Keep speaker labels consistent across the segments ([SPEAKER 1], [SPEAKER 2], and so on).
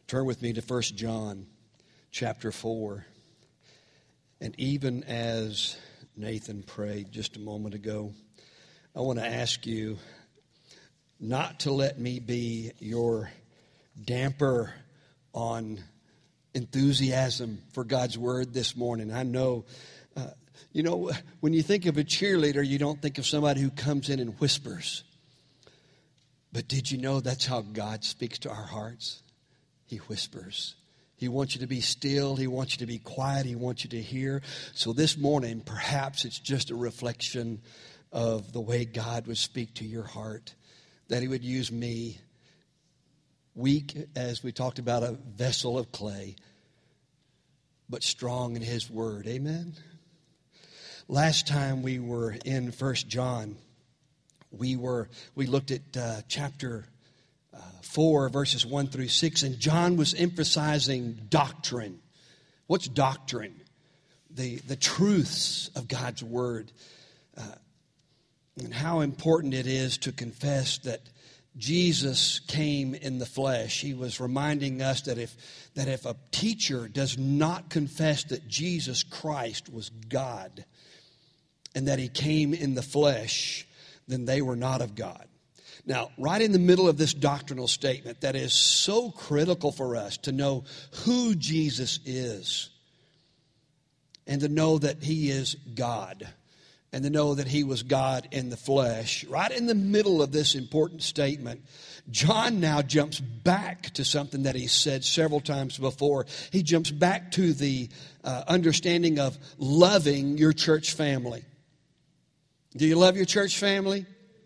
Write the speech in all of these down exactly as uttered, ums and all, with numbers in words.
[SPEAKER 1] Turn with me to First John chapter four. And even as Nathan prayed just a moment ago, I want to ask you not to let me be your damper on enthusiasm for God's Word this morning. I know, uh, you know, when you think of a cheerleader, you don't think of somebody who comes in and whispers. But did you know that's how God speaks to our hearts? He whispers. He wants you to be still. He wants you to be quiet. He wants you to hear. So this morning, perhaps it's just a reflection of the way God would speak to your heart, that He would use me, weak, as we talked about, a vessel of clay, but strong in His Word. Amen? Last time we were in First John, we were we looked at uh, chapter Uh, four, verses one through six, and John was emphasizing doctrine. What's doctrine? The, the truths of God's Word. Uh, and how important it is to confess that Jesus came in the flesh. He was reminding us that if, that if a teacher does not confess that Jesus Christ was God and that He came in the flesh, then they were not of God. Now, right in the middle of this doctrinal statement that is so critical for us to know who Jesus is and to know that He is God and to know that He was God in the flesh, right in the middle of this important statement, John now jumps back to something that he said several times before. He jumps back to the uh, understanding of loving your church family. Do you love your church family?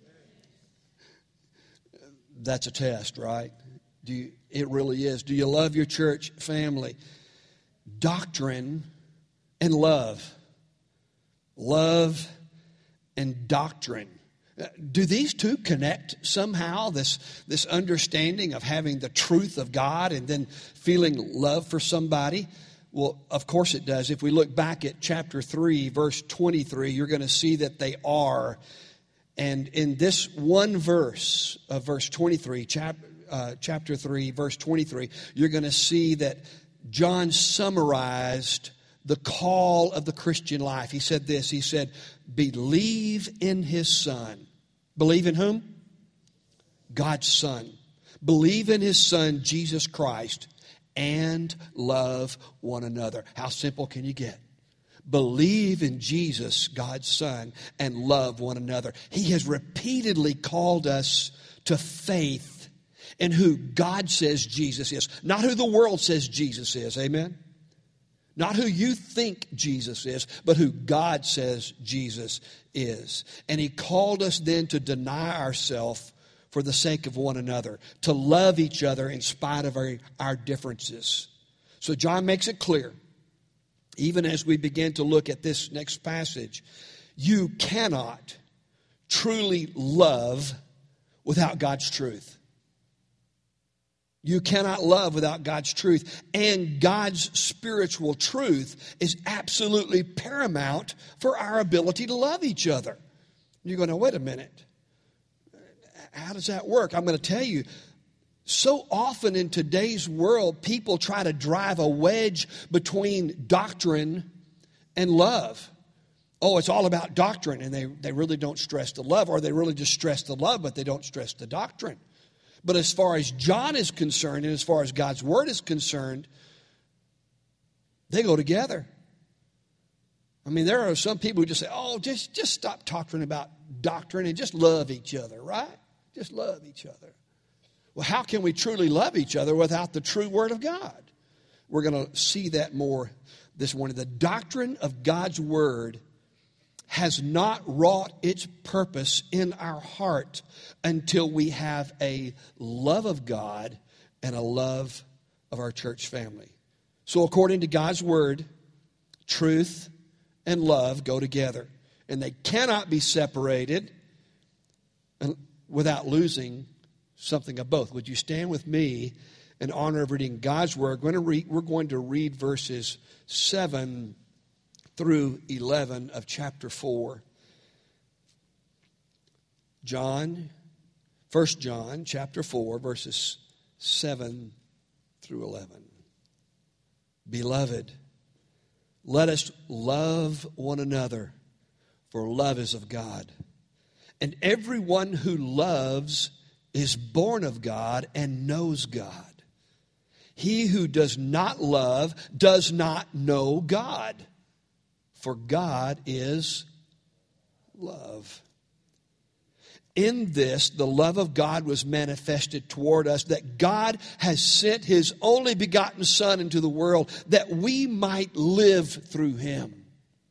[SPEAKER 1] That's a test, right? Do you, it really is. Do you love your church family? Doctrine and love. Love and doctrine. Do these two connect somehow? This, this understanding of having the truth of God and then feeling love for somebody? Well, of course it does. If we look back at chapter three, verse twenty-three, you're going to see that they are. And in this one verse of verse twenty-three, chap, uh, chapter three, verse twenty-three, you're going to see that John summarized the call of the Christian life. He said this, he said, believe in His Son. Believe in whom? God's Son. Believe in His Son, Jesus Christ, and love one another. How simple can you get? Believe in Jesus, God's Son, and love one another. He has repeatedly called us to faith in who God says Jesus is. Not who the world says Jesus is. Amen? Not who you think Jesus is, but who God says Jesus is. And He called us then to deny ourselves for the sake of one another, to love each other in spite of our, our differences. So John makes it clear, even as we begin to look at this next passage, you cannot truly love without God's truth. You cannot love without God's truth. And God's spiritual truth is absolutely paramount for our ability to love each other. You're going to, wait a minute. How does that work? I'm going to tell you. So often in today's world, people try to drive a wedge between doctrine and love. Oh, it's all about doctrine, and they, they really don't stress the love, or they really just stress the love, but they don't stress the doctrine. But as far as John is concerned, and as far as God's Word is concerned, they go together. I mean, there are some people who just say, oh, just, just stop talking about doctrine and just love each other, right? Just love each other. Well, how can we truly love each other without the true Word of God? We're going to see that more this morning. The doctrine of God's Word has not wrought its purpose in our heart until we have a love of God and a love of our church family. So according to God's Word, truth and love go together. And they cannot be separated without losing something of both. Would you stand with me in honor of reading God's Word? We're going to read, we're going to read verses seven through eleven of chapter four. John, First John chapter four, verses seven through eleven. Beloved, let us love one another, for love is of God. And everyone who loves is born of God and knows God. He who does not love does not know God, for God is love. In this, the love of God was manifested toward us, that God has sent His only begotten Son into the world, that we might live through Him.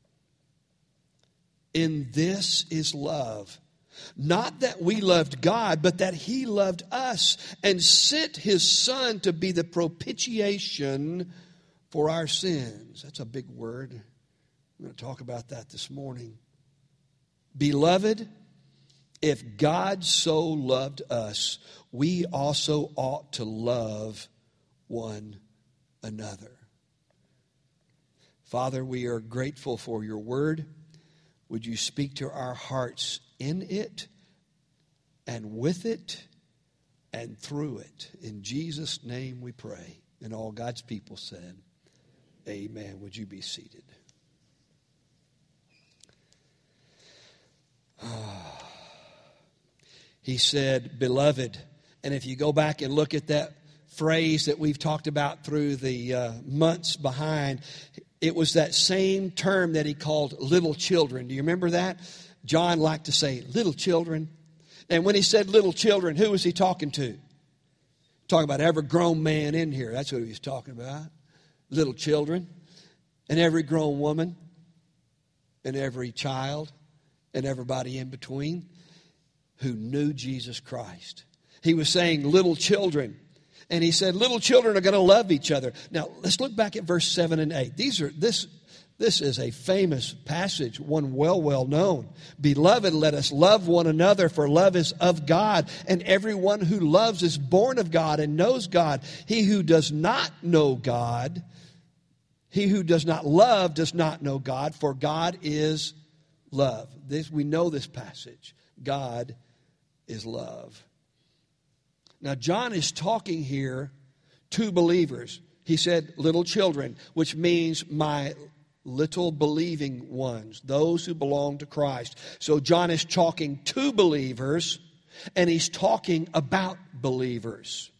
[SPEAKER 1] In this is love. Not that we loved God, but that He loved us and sent His Son to be the propitiation for our sins. That's a big word. I'm going to talk about that this morning. Beloved, if God so loved us, we also ought to love one another. Father, we are grateful for your word. Would you speak to our hearts in it and with it and through it? In Jesus' name we pray. And all God's people said, amen. Would you be seated? He said, beloved. And if you go back and look at that phrase that we've talked about through the uh, months behind, it was that same term that he called little children. Do you remember that? John liked to say little children. And when he said little children, who was he talking to? Talking about every grown man in here. That's what he was talking about. Little children. And every grown woman. And every child. And everybody in between who knew Jesus Christ. He was saying little children. And he said little children are going to love each other. Now, let's look back at verse seven and eight. These are this this is a famous passage, one well, well known. Beloved, let us love one another, for love is of God. And everyone who loves is born of God and knows God. He who does not know God, he who does not love does not know God, for God is love. This, we know this passage. God is love. Now, John is talking here to believers. He said, little children, which means my little believing ones, those who belong to Christ. So John is talking to believers, and he's talking about believers.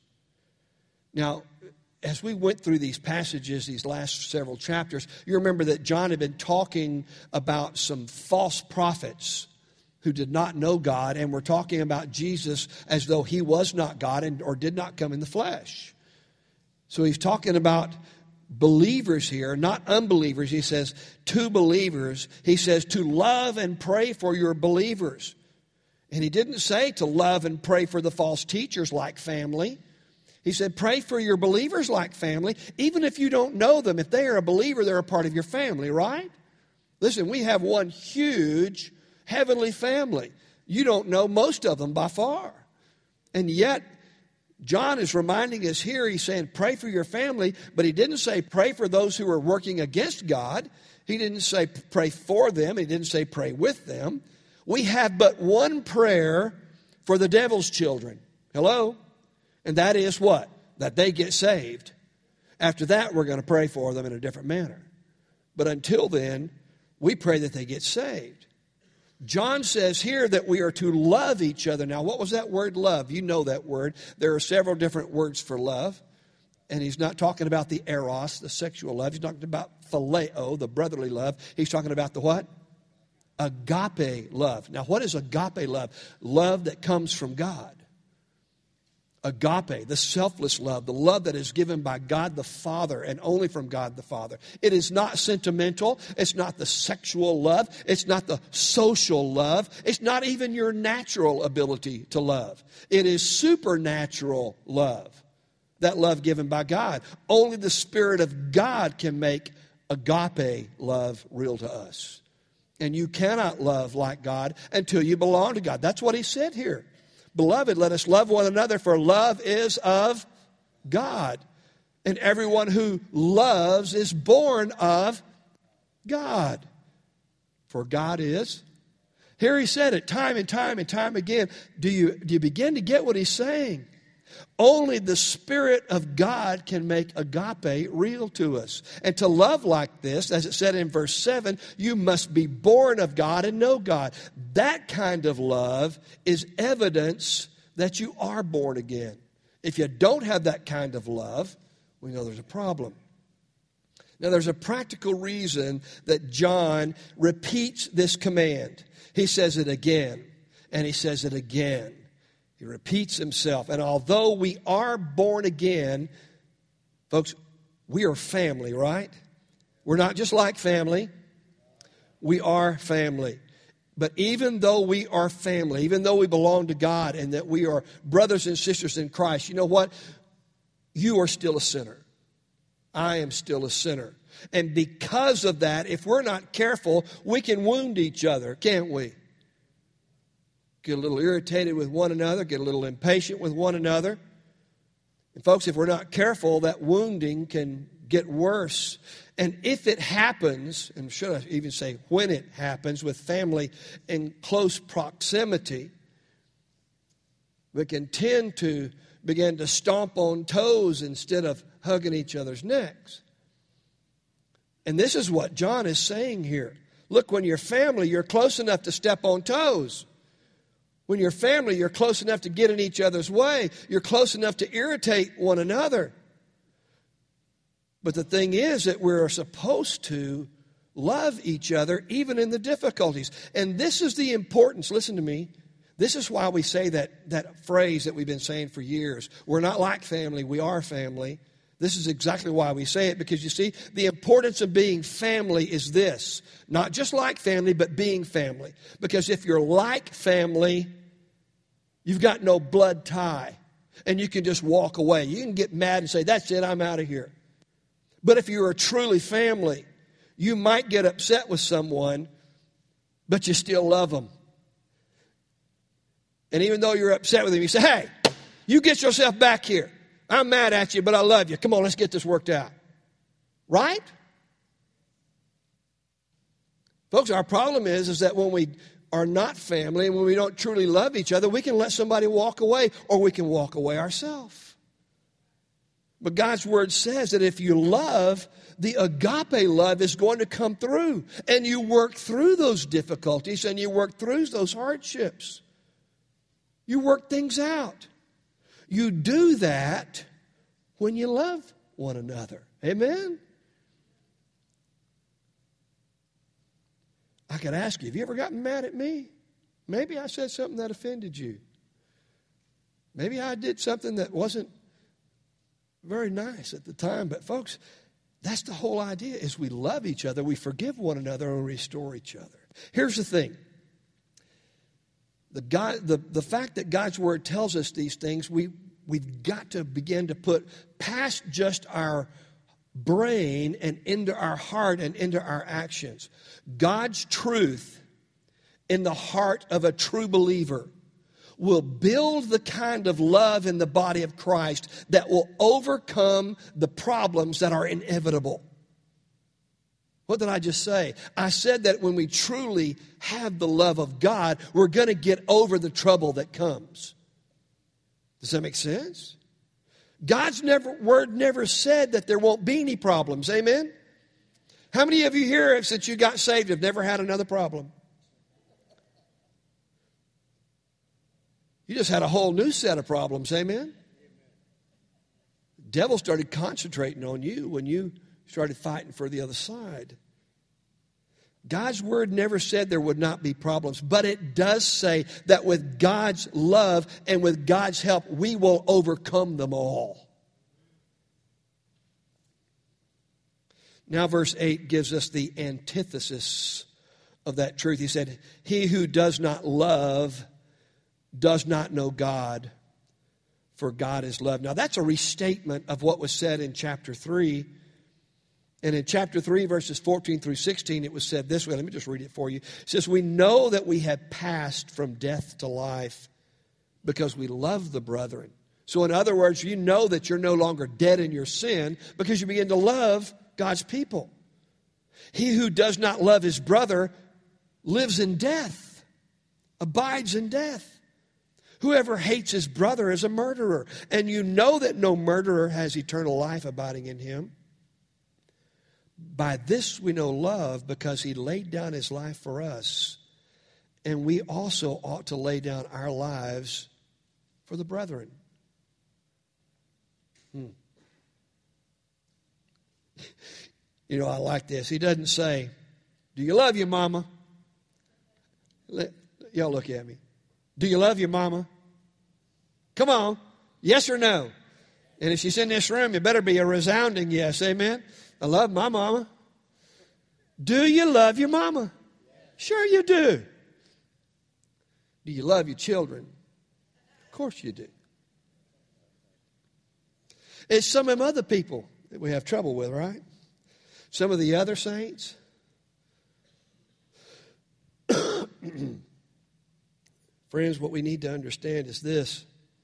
[SPEAKER 1] Now, as we went through these passages, these last several chapters, you remember that John had been talking about some false prophets who did not know God, and we're talking about Jesus as though he was not God and or did not come in the flesh. So he's talking about believers here, not unbelievers. He says to believers, he says to love and pray for your believers. And he didn't say to love and pray for the false teachers like family. He said pray for your believers like family, even if you don't know them. If they are a believer, they're a part of your family, right? Listen, we have one huge heavenly family. You don't know most of them by far. And yet, John is reminding us here, he's saying pray for your family, but he didn't say pray for those who are working against God. He didn't say pray for them. He didn't say pray with them. We have but one prayer for the devil's children. Hello? And that is what? That they get saved. After that, we're going to pray for them in a different manner. But until then, we pray that they get saved. John says here that we are to love each other. Now, what was that word love? You know that word. There are several different words for love. And he's not talking about the eros, the sexual love. He's talking about phileo, the brotherly love. He's talking about the what? Agape love. Now, what is agape love? Love that comes from God. Agape, the selfless love, the love that is given by God the Father and only from God the Father. It is not sentimental. It's not the sexual love. It's not the social love. It's not even your natural ability to love. It is supernatural love, that love given by God. Only the Spirit of God can make agape love real to us. And you cannot love like God until you belong to God. That's what he said here. Beloved, let us love one another, for love is of God. And everyone who loves is born of God. For God is. Here he said it time and time and time again. Do you, do you begin to get what he's saying? Only the Spirit of God can make agape real to us. And to love like this, as it said in verse seven, you must be born of God and know God. That kind of love is evidence that you are born again. If you don't have that kind of love, we know there's a problem. Now, there's a practical reason that John repeats this command. He says it again, and he says it again. He repeats himself. And although we are born again, folks, we are family, right? We're not just like family. We are family. But even though we are family, even though we belong to God and that we are brothers and sisters in Christ, you know what? You are still a sinner. I am still a sinner. And because of that, if we're not careful, we can wound each other, can't we? Get a little irritated with one another, get a little impatient with one another. And folks, if we're not careful, that wounding can get worse. And if it happens, and should I even say when it happens with family in close proximity, we can tend to begin to stomp on toes instead of hugging each other's necks. And this is what John is saying here. Look, when you're family, you're close enough to step on toes. When you're family, you're close enough to get in each other's way. You're close enough to irritate one another. But the thing is that we're supposed to love each other even in the difficulties. And this is the importance. Listen to me. This is why we say that, that phrase that we've been saying for years. We're not like family, we are family. This is exactly why we say it, because you see, the importance of being family is this. Not just like family, but being family. Because if you're like family, you've got no blood tie. And you can just walk away. You can get mad and say, that's it, I'm out of here. But if you are truly family, you might get upset with someone, but you still love them. And even though you're upset with them, you say, hey, you get yourself back here. I'm mad at you, but I love you. Come on, let's get this worked out. Right? Folks, our problem is, is that when we are not family and when we don't truly love each other, we can let somebody walk away or we can walk away ourselves. But God's Word says that if you love, the agape love is going to come through. And you work through those difficulties and you work through those hardships. You work things out. You do that when you love one another. Amen? I could ask you, have you ever gotten mad at me? Maybe I said something that offended you. Maybe I did something that wasn't very nice at the time. But folks, that's the whole idea, is we love each other, we forgive one another, and restore each other. Here's the thing. The, God, the, the fact that God's Word tells us these things, we, we've got to begin to put past just our brain and into our heart and into our actions. God's truth in the heart of a true believer will build the kind of love in the body of Christ that will overcome the problems that are inevitable. What did I just say? I said that when we truly have the love of God, we're going to get over the trouble that comes. Does that make sense? God's never, word never said that there won't be any problems. Amen? How many of you here, since you got saved, have never had another problem? You just had a whole new set of problems. Amen? The devil started concentrating on you when you started fighting for the other side. God's Word never said there would not be problems, but it does say that with God's love and with God's help, we will overcome them all. Now verse eight gives us the antithesis of that truth. He said, he who does not love does not know God, for God is love. Now that's a restatement of what was said in chapter three. And in chapter three, verses fourteen through sixteen, it was said this way. Let me just read it for you. It says, we know that we have passed from death to life because we love the brethren. So in other words, you know that you're no longer dead in your sin because you begin to love God's people. He who does not love his brother lives in death, abides in death. Whoever hates his brother is a murderer, and you know that no murderer has eternal life abiding in him. By this we know love, because he laid down his life for us, and we also ought to lay down our lives for the brethren. Hmm. You know, I like this. He doesn't say, do you love your mama? Let, y'all look at me. Do you love your mama? Come on. Yes or no? And if she's in this room, it better be a resounding yes. Amen? I love my mama. Do you love your mama? Sure you do. Do you love your children? Of course you do. It's some of them other people that we have trouble with, right? Some of the other saints. Friends, what we need to understand is this.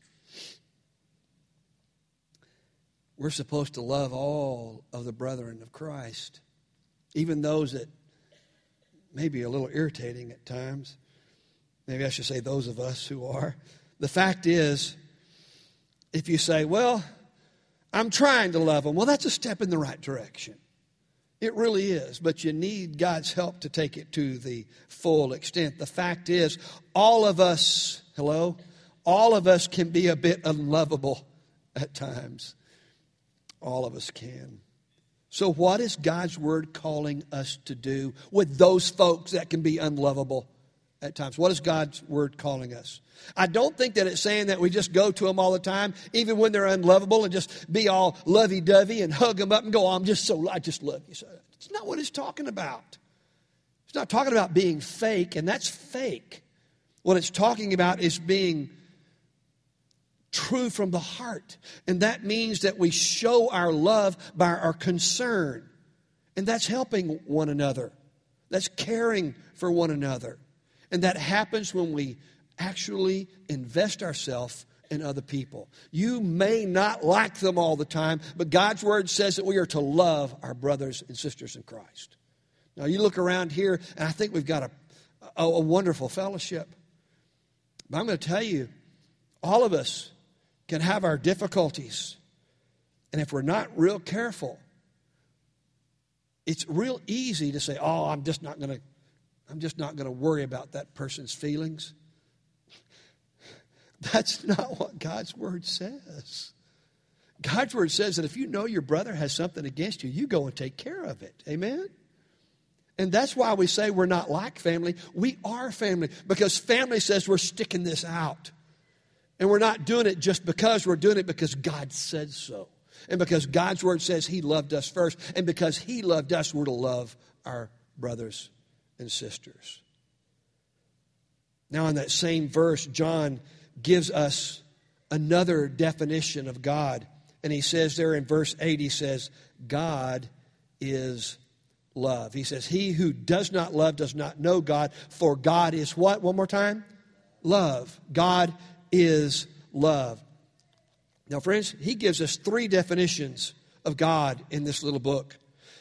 [SPEAKER 1] We're supposed to love all of the brethren of Christ, even those that may be a little irritating at times. Maybe I should say those of us who are. The fact is, if you say, well, I'm trying to love them, well, that's a step in the right direction. It really is, but you need God's help to take it to the full extent. The fact is, all of us, hello, all of us can be a bit unlovable at times. All of us can. So what is God's word calling us to do with those folks that can be unlovable at times? What is God's word calling us? I don't think that it's saying that we just go to them all the time, even when they're unlovable, and just be all lovey-dovey and hug them up and go, oh, I'm just so, I just love you. So it's not what it's talking about. It's not talking about being fake, and that's fake. What it's talking about is being true from the heart. And that means that we show our love by our concern. And that's helping one another. That's caring for one another. And that happens when we actually invest ourselves in other people. You may not like them all the time, but God's word says that we are to love our brothers and sisters in Christ. Now, you look around here, and I think we've got a, a, a wonderful fellowship. But I'm going to tell you, all of us can have our difficulties. And if we're not real careful, it's real easy to say, oh, I'm just not going to I'm just not going to worry about that person's feelings. That's not what God's word says. God's word says that if you know your brother has something against you, you go and take care of it. Amen? And that's why we say we're not like family. We are family, because family says we're sticking this out. And we're not doing it just because, we're doing it because God said so. And because God's word says he loved us first. And because he loved us, we're to love our brothers and sisters. Now, in that same verse, John gives us another definition of God. And he says there in verse eight, he says, God is love. He says, he who does not love does not know God, for God is what? One more time. Love. God is love. Now, friends, he gives us three definitions of God in this little book.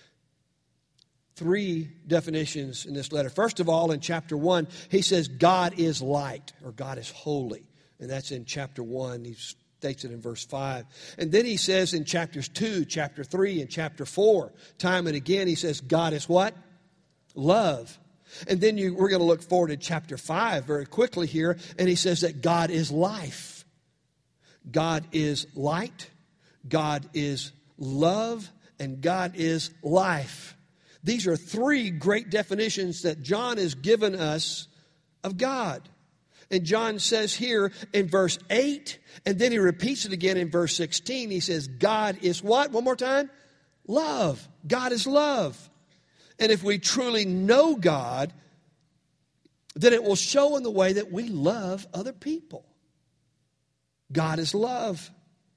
[SPEAKER 1] Three definitions in this letter. First of all, in chapter one, he says God is light, or God is holy. And that's in chapter one. He states it in verse five. And then he says in chapters two, chapter three, and chapter four, time and again, he says God is what? Love. And then you, we're going to look forward to chapter five very quickly here. And he says that God is life. God is light. God is love. And God is life. These are three great definitions that John has given us of God. And John says here in verse eight, and then he repeats it again in verse sixteen. He says, God is what? One more time. Love. God is love. And if we truly know God, then it will show in the way that we love other people. God is love.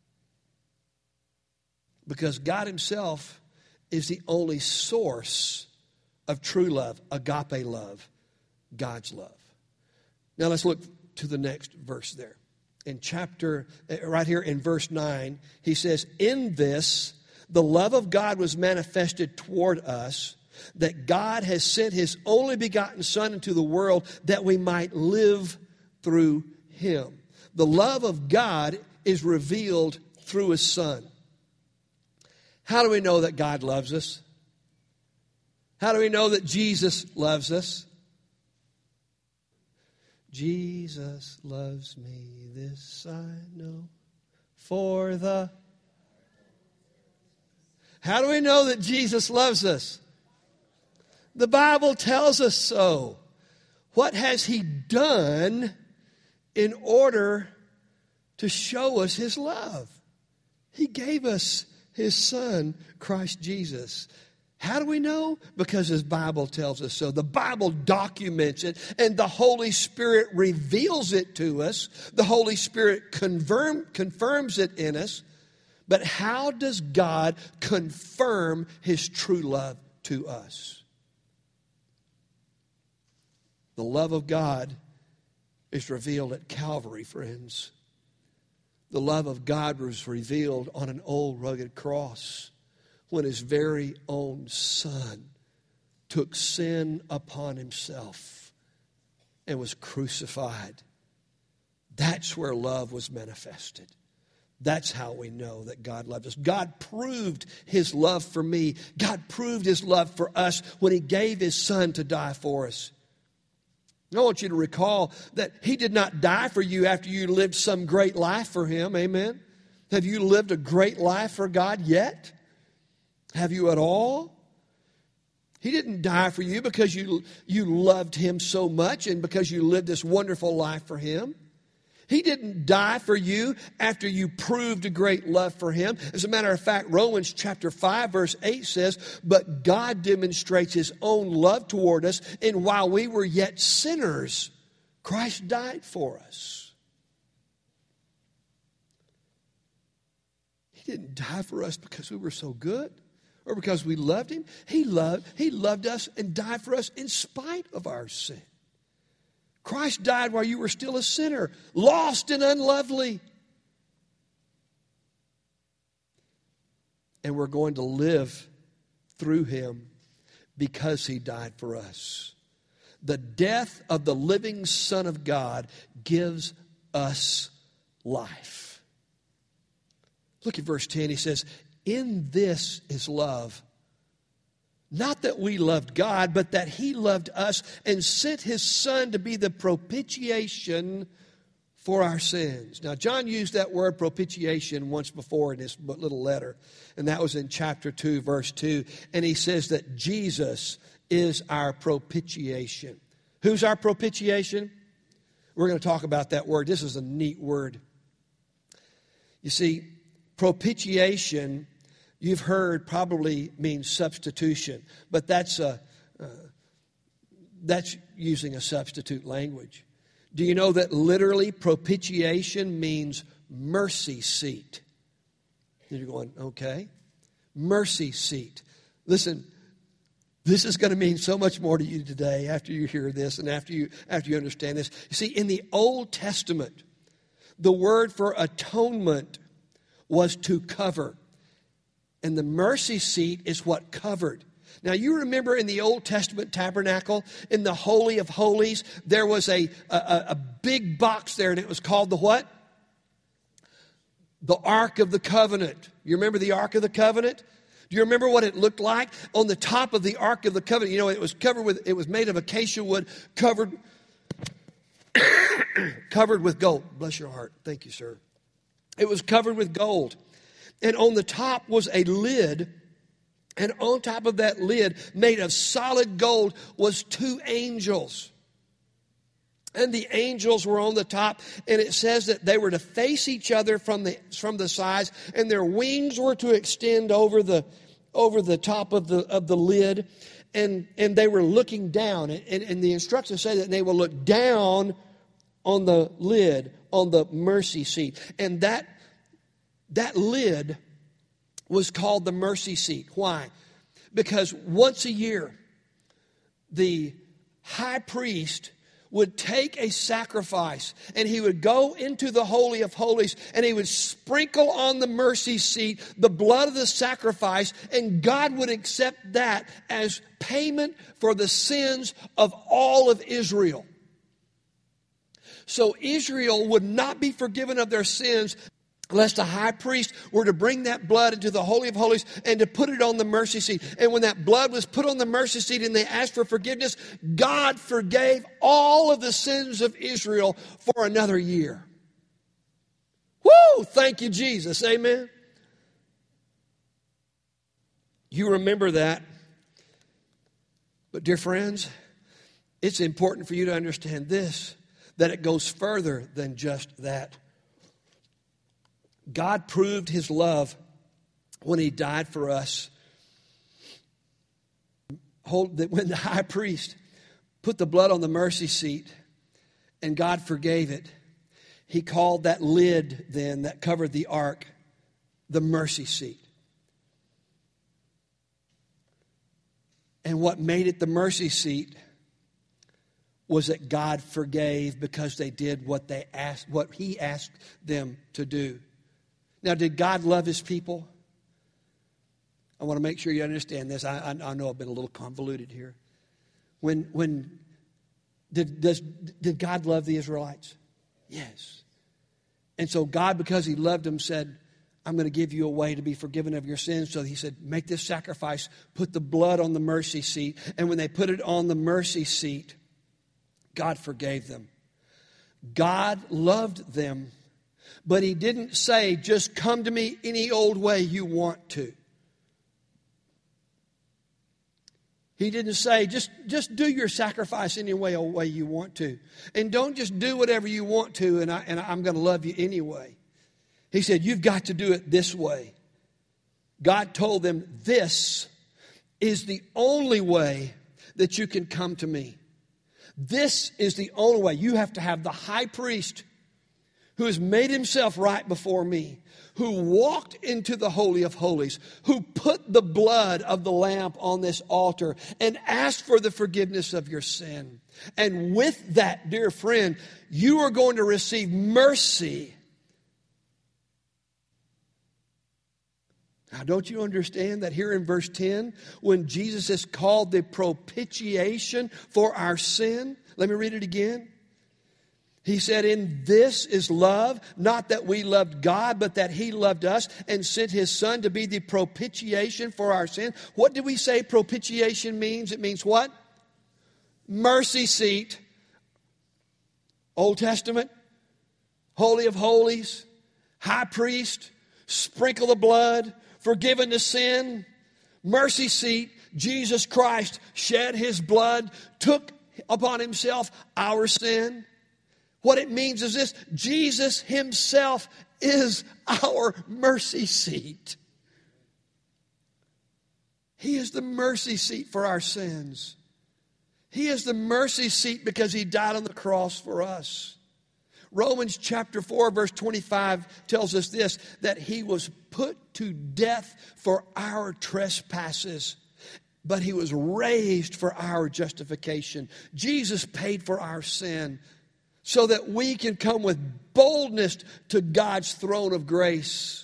[SPEAKER 1] Because God himself is the only source of true love, agape love, God's love. Now let's look to the next verse there. In chapter, right here in verse nine, he says, in this, the love of God was manifested toward us, that God has sent his only begotten Son into the world that we might live through him. The love of God is revealed through His Son. How do we know that God loves us? How do we know that Jesus loves us? Jesus loves me, this I know, for the... How do we know that Jesus loves us? The Bible tells us so. What has He done in order to show us His love? He gave us His Son, Christ Jesus. How do we know? Because His Bible tells us so. The Bible documents it, and the Holy Spirit reveals it to us. The Holy Spirit confirm, confirms it in us. But how does God confirm His true love to us? The love of God is revealed at Calvary, friends. The love of God was revealed on an old rugged cross when His very own Son took sin upon Himself and was crucified. That's where love was manifested. That's how we know that God loved us. God proved His love for me. God proved His love for us when He gave His Son to die for us. I want you to recall that He did not die for you after you lived some great life for Him. Amen? Have you lived a great life for God yet? Have you at all? He didn't die for you because you, you loved Him so much and because you lived this wonderful life for Him. He didn't die for you after you proved a great love for Him. As a matter of fact, Romans chapter five verse eight says, "But God demonstrates His own love toward us, and while we were yet sinners, Christ died for us." He didn't die for us because we were so good or because we loved Him. He loved, he loved us and died for us in spite of our sin. Christ died while you were still a sinner, lost and unlovely. And we're going to live through Him because He died for us. The death of the living Son of God gives us life. Look at verse ten. He says, "In this is love. Not that we loved God, but that He loved us and sent His Son to be the propitiation for our sins." Now, John used that word propitiation once before in his little letter, and that was in chapter two, verse two. And he says that Jesus is our propitiation. Who's our propitiation? We're going to talk about that word. This is a neat word. You see, propitiation, you've heard, probably means substitution, but that's a uh, that's using a substitute language. Do you know that literally propitiation means mercy seat? And you're going, okay, mercy seat. Listen, this is going to mean so much more to you today after you hear this and after you after you understand this. You see, in the Old Testament, the word for atonement was to cover. And the mercy seat is what covered. Now, you remember in the Old Testament tabernacle, in the Holy of Holies, there was a, a, a big box there, and it was called the what? The Ark of the Covenant. You remember the Ark of the Covenant? Do you remember what it looked like? On the top of the Ark of the Covenant, you know, it was covered with, it was made of acacia wood, covered, covered with gold. Bless your heart. Thank you, sir. It was covered with gold. And on the top was a lid. And on top of that lid, made of solid gold, was two angels. And the angels were on the top. And it says that they were to face each other from the from the sides. And their wings were to extend over the over the top of the of the lid. And, and they were looking down. And, and the instructions say that they will look down on the lid, on the mercy seat. And that That lid was called the mercy seat. Why? Because once a year, the high priest would take a sacrifice and he would go into the Holy of Holies and he would sprinkle on the mercy seat the blood of the sacrifice, and God would accept that as payment for the sins of all of Israel. so Israel would not be forgiven of their sins unless the high priest were to bring that blood into the Holy of Holies and to put it on the mercy seat. And when that blood was put on the mercy seat and they asked for forgiveness, God forgave all of the sins of Israel for another year. Woo! Thank you, Jesus. Amen. You remember that. But dear friends, it's important for you to understand this, that it goes further than just that. God proved his love when he died for us. Hold, that when the high priest put the blood on the mercy seat and God forgave it, he called that lid then that covered the ark the mercy seat. And what made it the mercy seat was that God forgave because they did what they asked, what he asked them to do. Now, did God love his people? I want to make sure you understand this. I, I, I know I've been a little convoluted here. When, when did, does, did God love the Israelites? Yes. And so God, because he loved them, said, I'm going to give you a way to be forgiven of your sins. So he said, make this sacrifice, put the blood on the mercy seat. And when they put it on the mercy seat, God forgave them. God loved them. But he didn't say, just come to me any old way you want to. He didn't say, just, just do your sacrifice any way, way you want to. And don't just do whatever you want to, and, I, and I'm going to love you anyway. He said, you've got to do it this way. God told them, this is the only way that you can come to me. This is the only way. You have to have the high priest who has made himself right before me, who walked into the Holy of Holies, who put the blood of the lamb on this altar and asked for the forgiveness of your sin. And with that, dear friend, you are going to receive mercy. Now, don't you understand that here in verse ten, when Jesus is called the propitiation for our sin? Let me read it again. He said, in this is love, not that we loved God, but that he loved us and sent his son to be the propitiation for our sin. What did we say propitiation means? It means what? Mercy seat. Old Testament, Holy of Holies, high priest, sprinkle the blood, forgiven the sin, mercy seat. Jesus Christ shed his blood, took upon himself our sin. What it means is this: Jesus himself is our mercy seat. He is the mercy seat for our sins. He is the mercy seat because he died on the cross for us. Romans chapter four verse twenty-five tells us this, that he was put to death for our trespasses, but he was raised for our justification. Jesus paid for our sin so that we can come with boldness to God's throne of grace.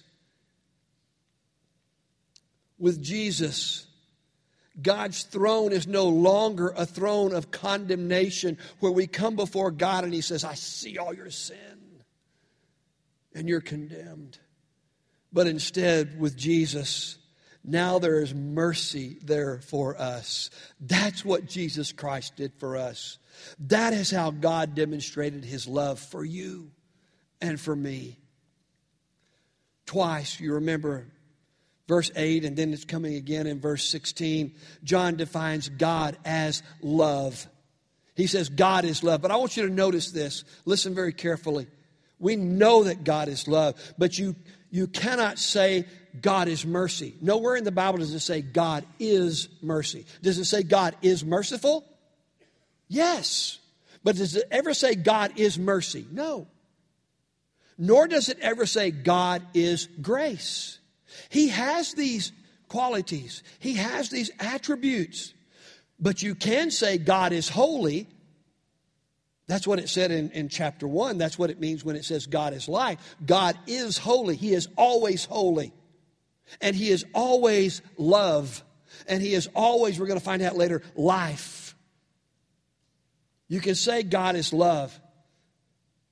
[SPEAKER 1] With Jesus, God's throne is no longer a throne of condemnation where we come before God and he says, I see all your sin and you're condemned. But instead, with Jesus, now there is mercy there for us. That's what Jesus Christ did for us. That is how God demonstrated his love for you and for me. Twice, you remember, verse eight, and then it's coming again in verse sixteen. John defines God as love. He says God is love. But I want you to notice this. Listen very carefully. We know that God is love, but you, you cannot say God is mercy. Nowhere in the Bible does it say God is mercy. Does it say God is merciful? Yes. But does it ever say God is mercy? No. Nor does it ever say God is grace. He has these qualities. He has these attributes. But you can say God is holy. That's what it said in, in chapter one. That's what it means when it says God is light. God is holy. He is always holy. And he is always love. And he is always, we're going to find out later, life. You can say God is love.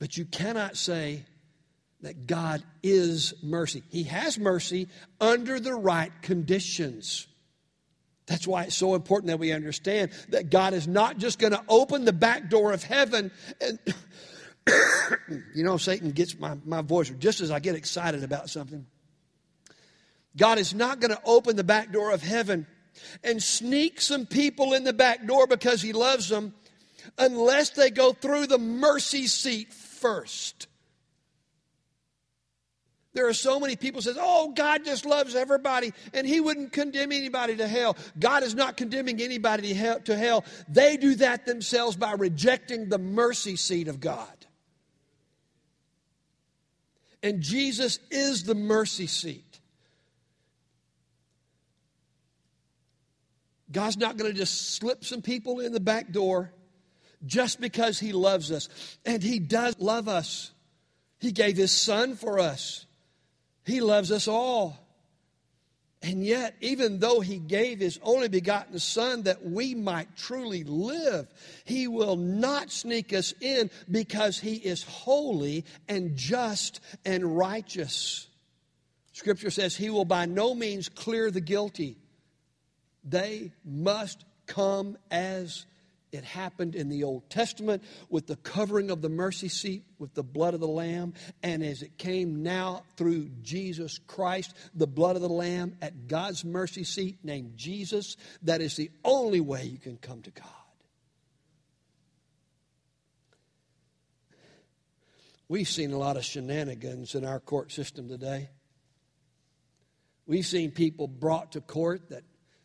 [SPEAKER 1] But you cannot say that God is mercy. He has mercy under the right conditions. That's why it's so important that we understand that God is not just going to open the back door of heaven and, you know, Satan gets my, my voice just as I get excited about something. God is not going to open the back door of heaven and sneak some people in the back door because He loves them unless they go through the mercy seat first. There are so many people who say, oh, God just loves everybody and He wouldn't condemn anybody to hell. God is not condemning anybody to hell. To hell. They do that themselves by rejecting the mercy seat of God. And Jesus is the mercy seat. God's not going to just slip some people in the back door just because He loves us. And He does love us. He gave His Son for us. He loves us all. And yet, even though He gave His only begotten Son that we might truly live, He will not sneak us in because He is holy and just and righteous. Scripture says He will by no means clear the guilty. They must come as it happened in the Old Testament with the covering of the mercy seat with the blood of the Lamb, and as it came now through Jesus Christ, the blood of the Lamb at God's mercy seat named Jesus. That is the only way you can come to God. We've seen a lot of shenanigans in our court system today. We've seen people brought to court that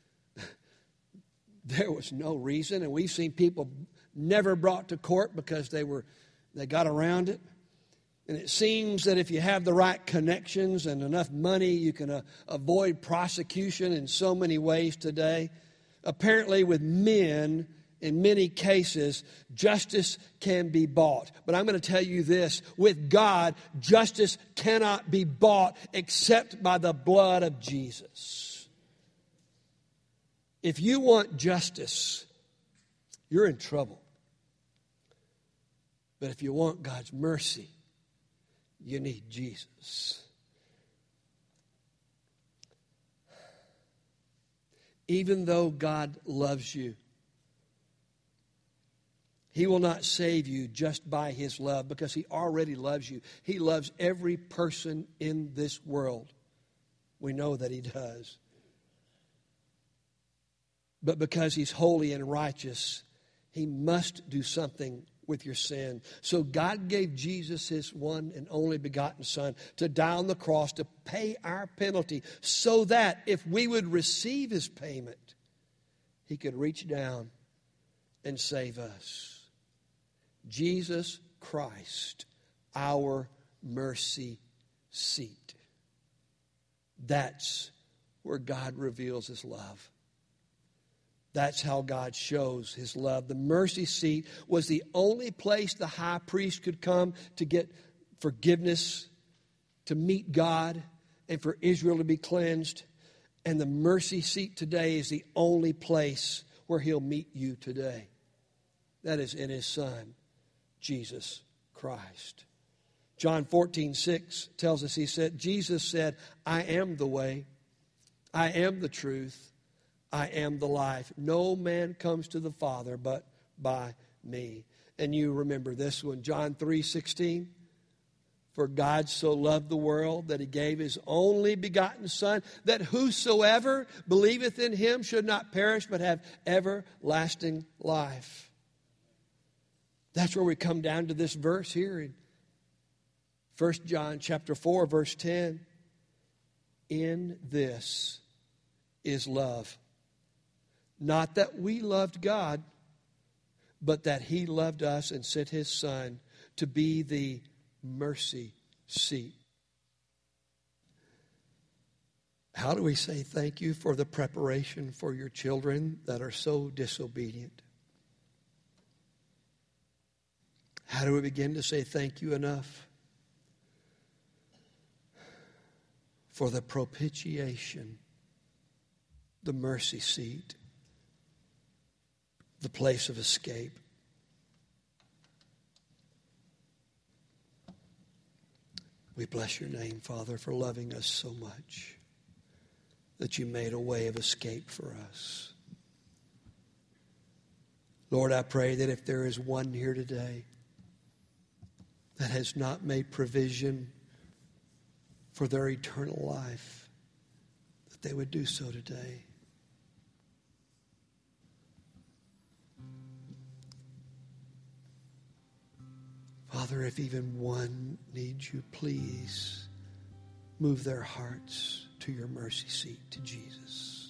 [SPEAKER 1] there was no reason, and we've seen people never brought to court because they were they got around it. And it seems that if you have the right connections and enough money, you can uh, avoid prosecution in so many ways today. Apparently, with men, in many cases, justice can be bought. But I'm going to tell you this: with God, justice cannot be bought except by the blood of Jesus. If you want justice, you're in trouble. But if you want God's mercy, you need Jesus. Even though God loves you, He will not save you just by His love because He already loves you. He loves every person in this world. We know that He does. But because He's holy and righteous, He must do something with your sin. So God gave Jesus His one and only begotten Son to die on the cross to pay our penalty so that if we would receive His payment, He could reach down and save us. Jesus Christ, our mercy seat. That's where God reveals His love. That's how God shows His love. The mercy seat was the only place the high priest could come to get forgiveness, to meet God, and for Israel to be cleansed. And the mercy seat today is the only place where He'll meet you today. That is in His Son, Jesus Christ. John fourteen six tells us, He said, Jesus said, I am the way, I am the truth, I am the life. No man comes to the Father but by me. And you remember this one, John three sixteen. For God so loved the world that He gave His only begotten Son, that whosoever believeth in Him should not perish but have everlasting life. That's where we come down to this verse here in First John chapter four, verse ten. In this is love. Not that we loved God, but that He loved us and sent His Son to be the mercy seat. How do we say thank you for the preparation for your children that are so disobedient? How do we begin to say thank you enough for the propitiation, the mercy seat, the place of escape? We bless your name, Father, for loving us so much that you made a way of escape for us. Lord, I pray that if there is one here today that has not made provision for their eternal life, that they would do so today. Father, if even one needs you, please move their hearts to your mercy seat, to Jesus.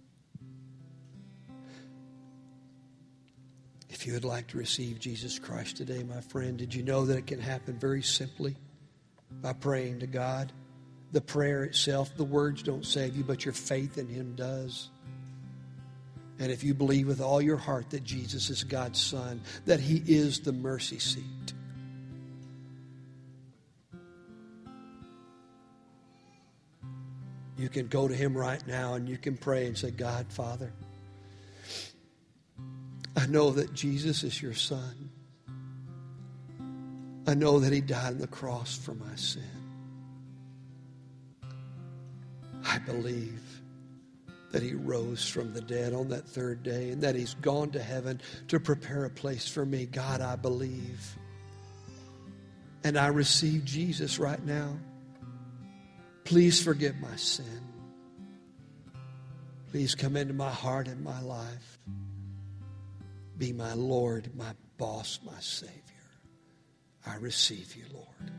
[SPEAKER 1] If you would like to receive Jesus Christ today, my friend, did you know that it can happen very simply by praying to God? The prayer itself, the words don't save you, but your faith in him does. And if you believe with all your heart that Jesus is God's Son, that he is the mercy seat, you can go to him right now and you can pray and say, God, Father, I know that Jesus is your Son. I know that he died on the cross for my sin. I believe that he rose from the dead on that third day and that he's gone to heaven to prepare a place for me. God, I believe. And I receive Jesus right now. Please forgive my sin. Please come into my heart and my life. Be my Lord, my boss, my Savior. I receive you, Lord.